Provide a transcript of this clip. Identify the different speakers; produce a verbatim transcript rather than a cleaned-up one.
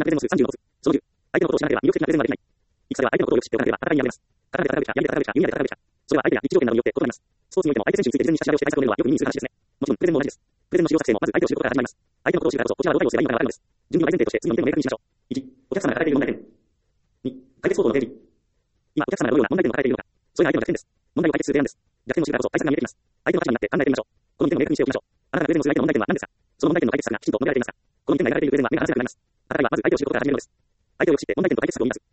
Speaker 1: 的なプレゼンの数さんじゅうのコツ。そのじゅう、相手のことを知らなければ魅力的なプレゼンはできない。戦は相手のことをよく知っておかなければ戦いに敗れます。戦いで戦うべきか、槍で戦うべきか、弓で戦うべきか、それは相手や立地条件などによって異なります。スポーツにおいても相手選手について事前に下調べをして対策を練るのはよく耳にする話ですね。もちろんプレゼンも同じです。プレゼンの使用作成もまず相手を知ることから始まります。相手のことを知るからこそ、こちらはどう対応すればいいのかがわかるのです。準備の大前提として次のにてんを明確にしましょう。いち、お客様が抱えている問題点。に、解決方法の提示。今、お客様がどのような問題点を抱えているのか。それが相手の弱点です。問題を解決する提案です。弱点を知るからこそ対策が見えてきます。相手の立場になって考えてみましょう。このにてんを明確にしておきましょう。あなたがプレゼンをする相手の問題点は何ですか？その問題点の解決策がきちんと述べられていますか？このにてんがやられているプレゼンは目が離せなくなります。あなたはまず相手を知ることから始めるのです。相手をよく知って問題点と解決策を見出す。